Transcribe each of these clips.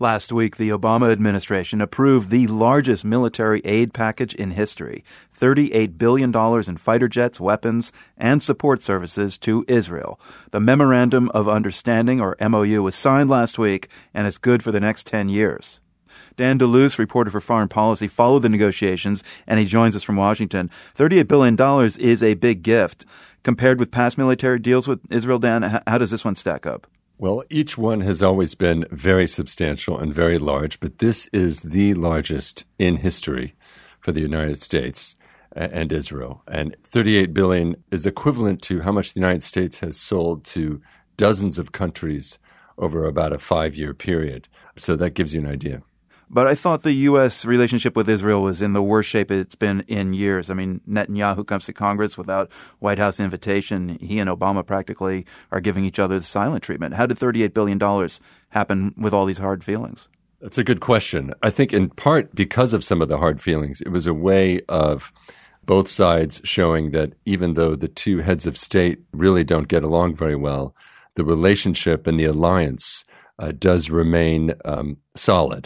Last week, the Obama administration approved the largest military aid package in history, $38 billion in fighter jets, weapons, and support services to Israel. The Memorandum of Understanding, or MOU, was signed last week and is good for the next 10 years. Dan DeLuce, reporter for Foreign Policy, followed the negotiations, and he joins us from Washington. $38 billion is a big gift. Compared with past military deals with Israel, Dan, how does this one stack up? Well, each one has always been very substantial and very large, but this is the largest in history for the United States and Israel. And $38 billion is equivalent to how much the United States has sold to dozens of countries over about a 5-year period. So that gives you an idea. But I thought the U.S. relationship with Israel was in the worst shape it's been in years. I mean, Netanyahu comes to Congress without White House invitation. He and Obama practically are giving each other the silent treatment. How did $38 billion happen with all these hard feelings? That's a good question. I think in part because of some of the hard feelings, it was a way of both sides showing that even though the two heads of state really don't get along very well, the relationship and the alliance does remain solid.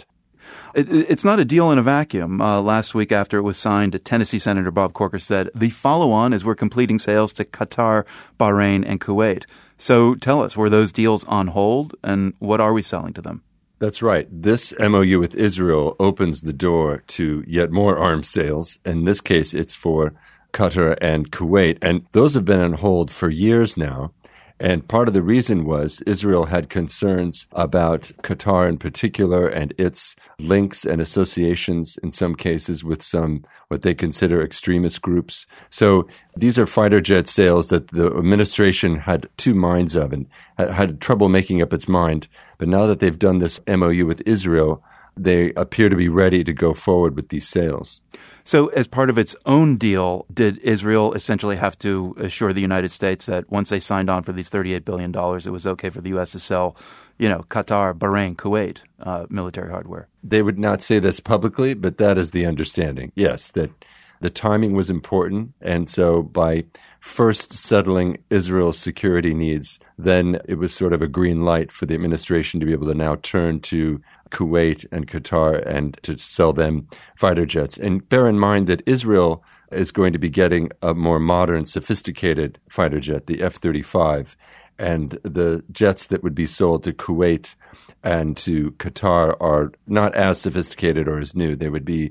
It's not a deal in a vacuum. Last week after it was signed, Tennessee Senator Bob Corker said, the follow-on is we're completing sales to Qatar, Bahrain, and Kuwait. So tell us, were those deals on hold, and what are we selling to them? That's right. This MOU with Israel opens the door to yet more arms sales. In this case, it's for Qatar and Kuwait, and those have been on hold for years now. And part of the reason was Israel had concerns about Qatar in particular and its links and associations in some cases with some what they consider extremist groups. So these are fighter jet sales that the administration had two minds of and had trouble making up its mind. But now that they've done this MOU with Israel, they appear to be ready to go forward with these sales. So as part of its own deal, did Israel essentially have to assure the United States that once they signed on for these $38 billion, it was okay for the U.S. to sell, Qatar, Bahrain, Kuwait military hardware? They would not say this publicly, but that is the understanding. Yes, that the timing was important. And so by first settling Israel's security needs, then it was sort of a green light for the administration to be able to now turn to Kuwait and Qatar and to sell them fighter jets. And bear in mind that Israel is going to be getting a more modern, sophisticated fighter jet, the F-35, and the jets that would be sold to Kuwait and to Qatar are not as sophisticated or as new. They would be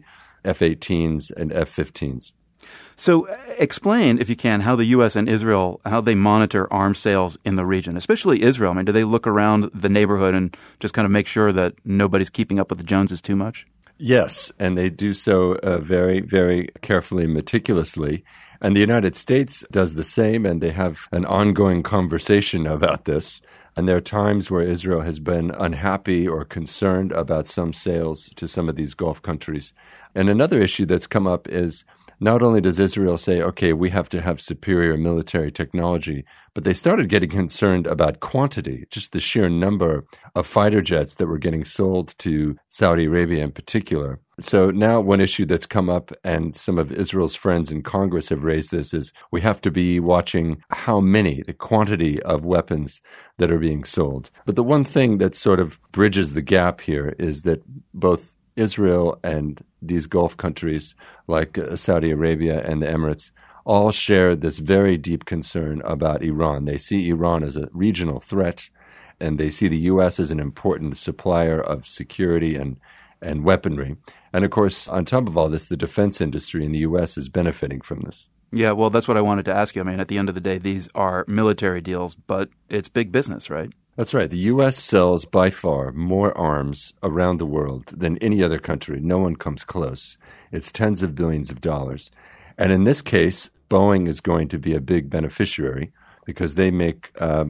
F-18s and F-15s. So explain, if you can, how the U.S. and Israel, how they monitor arms sales in the region, especially Israel. I mean, do they look around the neighborhood and just kind of make sure that nobody's keeping up with the Joneses too much? Yes, and they do so very, very carefully and meticulously. And the United States does the same, and they have an ongoing conversation about this. And there are times where Israel has been unhappy or concerned about some sales to some of these Gulf countries. And another issue that's come up is not only does Israel say, okay, we have to have superior military technology, but they started getting concerned about quantity, just the sheer number of fighter jets that were getting sold to Saudi Arabia in particular. So now one issue that's come up, and some of Israel's friends in Congress have raised this, is we have to be watching how many, the quantity of weapons that are being sold. But the one thing that sort of bridges the gap here is that both Israel and these Gulf countries like Saudi Arabia and the Emirates all share this very deep concern about Iran. They see Iran as a regional threat, and they see the U.S. as an important supplier of security and weaponry. And of course, on top of all this, the defense industry in the U.S. is benefiting from this. Yeah, well, that's what I wanted to ask you. I mean, at the end of the day, these are military deals, but it's big business, right? That's right. The U.S. sells by far more arms around the world than any other country. No one comes close. It's tens of billions of dollars. And in this case, Boeing is going to be a big beneficiary because they make the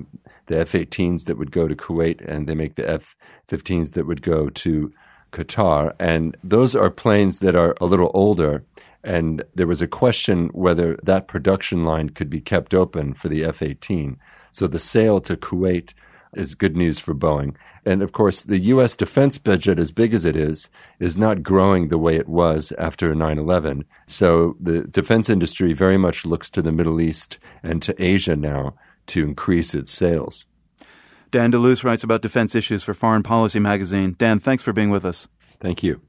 F-18s that would go to Kuwait, and they make the F-15s that would go to Qatar. And those are planes that are a little older. And there was a question whether that production line could be kept open for the F-18. So the sale to Kuwait is good news for Boeing. And of course, the U.S. defense budget, as big as it is not growing the way it was after 9/11. So the defense industry very much looks to the Middle East and to Asia now to increase its sales. Dan DeLuce writes about defense issues for Foreign Policy magazine. Dan, thanks for being with us. Thank you.